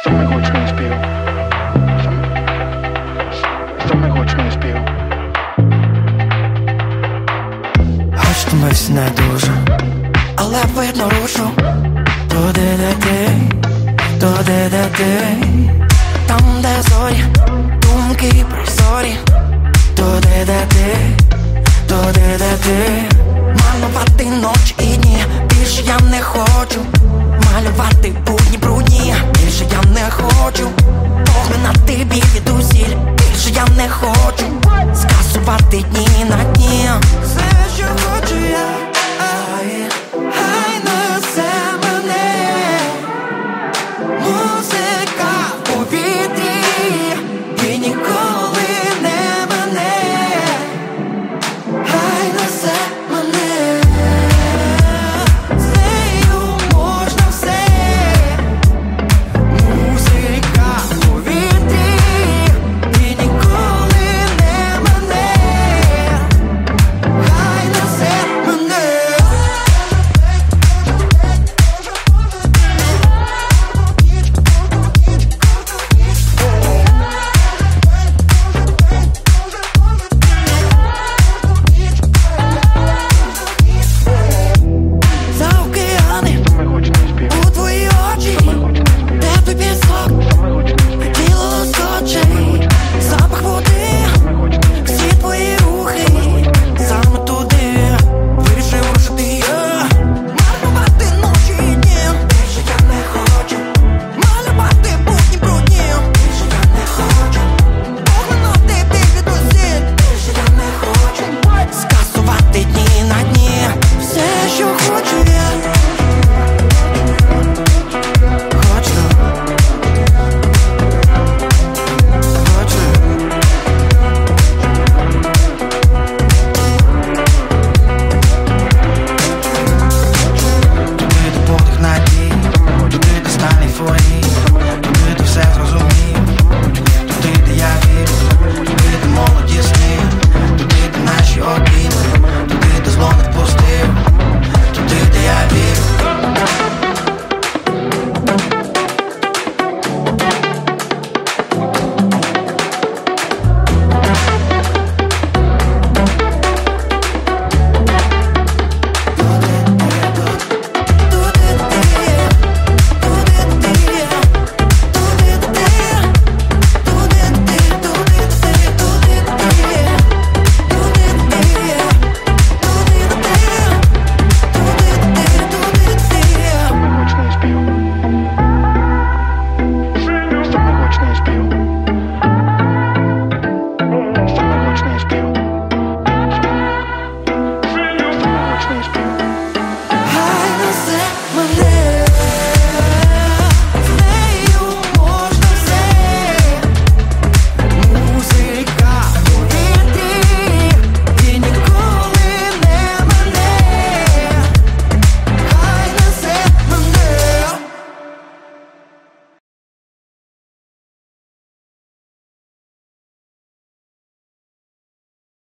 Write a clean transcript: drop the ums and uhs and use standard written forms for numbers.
Самий гучний спів. Самий гучний спів. Хоч втомився не дуже, але видно рушу. Туди, де ти, туди, де ти. Там, де зорі, думки прозорі. Туди, де ти, туди, де ти. Малювати ночі і дні, більше я не хочу. Малювати будні брудні, більше я не хочу. Поглинати біль від усіль, більше я не хочу. Скасувати дні на дні. Все, що хочу я.